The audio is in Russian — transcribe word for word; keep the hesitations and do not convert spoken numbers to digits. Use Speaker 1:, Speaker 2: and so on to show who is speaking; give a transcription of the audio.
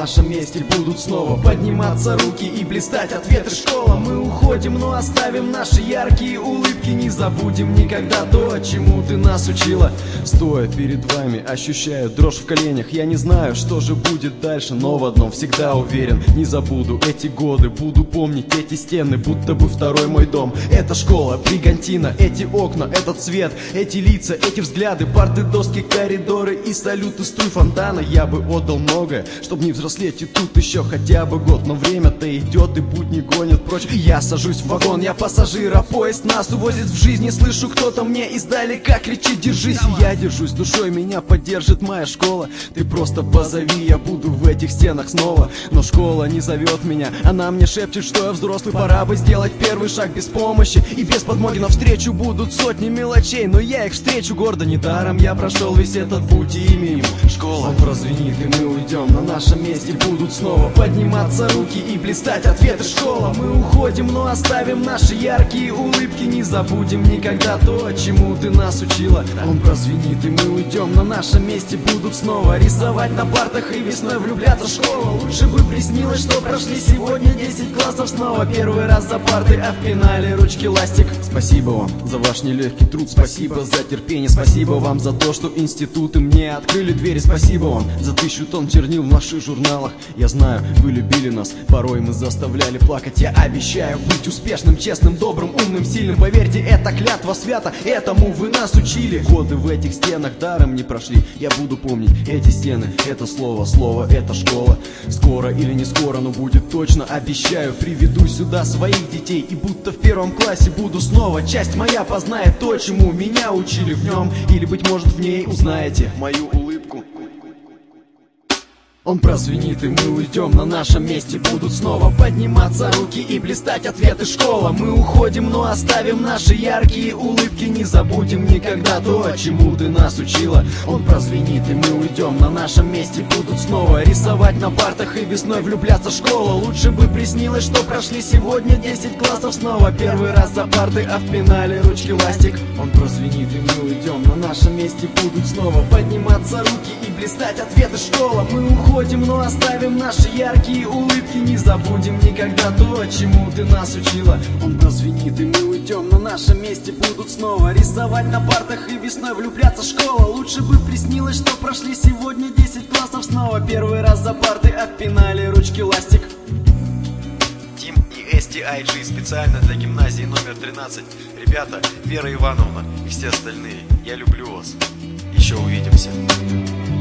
Speaker 1: нашем месте будут снова подниматься руки и блистать ответы. Школа, мы уходим, но оставим наши яркие улыбки. Не забудем никогда то, чему ты нас учила. Стоя перед вами, ощущаю дрожь в коленях. Я не знаю, что же будет дальше, но в одном всегда уверен: не забуду эти годы, буду помнить эти стены, будто бы второй мой дом. Это школа, бригантина, эти окна, этот цвет, эти лица, эти взгляды, парты, доски, коридоры и салюты струй фонтана. Я бы отдал многое, чтобы не взрослеть и тут еще хотя бы год. Но время-то идет и будни гонят прочь. И я сажусь в вагон, я пассажир, а поезд нас увозит в жизнь. Не слышу, кто-то мне издалека кричит: держись. И я держусь душой, меня поддержит моя школа. Ты просто позови, я буду в этих стенах снова. Но школа не зовет меня, она мне шепчет, что я взрослый, пора бы сделать первый шаг без помощи и без подмоги. Навстречу будут сотни мелочей, но я их встречу гордо. Недаром я прошел весь этот путь и имя ему школа. Он прозвенит и мы уйдем, на нашем месте будут снова подниматься руки и блистать ответы. Школа, мы уходим, но оставим наши яркие улыбки. Не забудем никогда то, чему ты нас учила. Он прозвенит и мы уйдем, на нашем месте будут снова рисовать на партах и весной влюбляться. Школа, лучше бы приснилось, что прошли сегодня десять классов снова. Первый раз за парты, а в пенале ручки ластик. Спасибо вам за ваш нелегкий труд, спасибо за терпение, спасибо вам за то, что институты мне открыли двери. Спасибо вам за тысячу тонн чернил в наших журналах. Я знаю, вы любили нас, порой мы заставляли плакать. Я обещаю быть успешным, честным, добрым, умным, сильным. Поверьте, это клятва свята, этому вы нас учили. Годы в этих стенах даром не прошли. Я буду помнить эти стены, это слово, слово, это школа. Скоро или не скоро, но будет точно, обещаю. Приведу сюда своих детей и будто в первом классе буду снова. Часть моя познает то, чему меня учили в нем. Или, быть может, в ней узнаете мою улыбку. Он прозвенит и мы уйдем, на нашем месте будут снова подниматься руки и блистать ответы. Школа, мы уходим, но оставим наши яркие улыбки. Не забудем никогда то, чему ты нас учила. Он прозвенит и мы уйдем, на нашем месте будут снова рисовать на партах и весной влюбляться. Школа, лучше бы приснилось, что прошли сегодня десять классов снова. Первый раз за парты, а в пенале ручки ластик. Он прозвенит и мы уйдем, на нашем месте будут снова подниматься руки и блистать ответы. Школа, мы уходим, но оставим наши яркие улыбки. Не забудем никогда то, чему ты нас учила. Он прозвенит и мы уйдем, на нашем месте будут снова рисовать на партах и весной влюбляться. Школа, лучше бы приснилось, что прошли сегодня десять классов снова. Первый раз за парты, а в пенале ручки ластик.
Speaker 2: Тим и эс ти ай джи специально для гимназии номер тринадцать. Ребята, Вера Ивановна и все остальные, я люблю вас. Еще увидимся.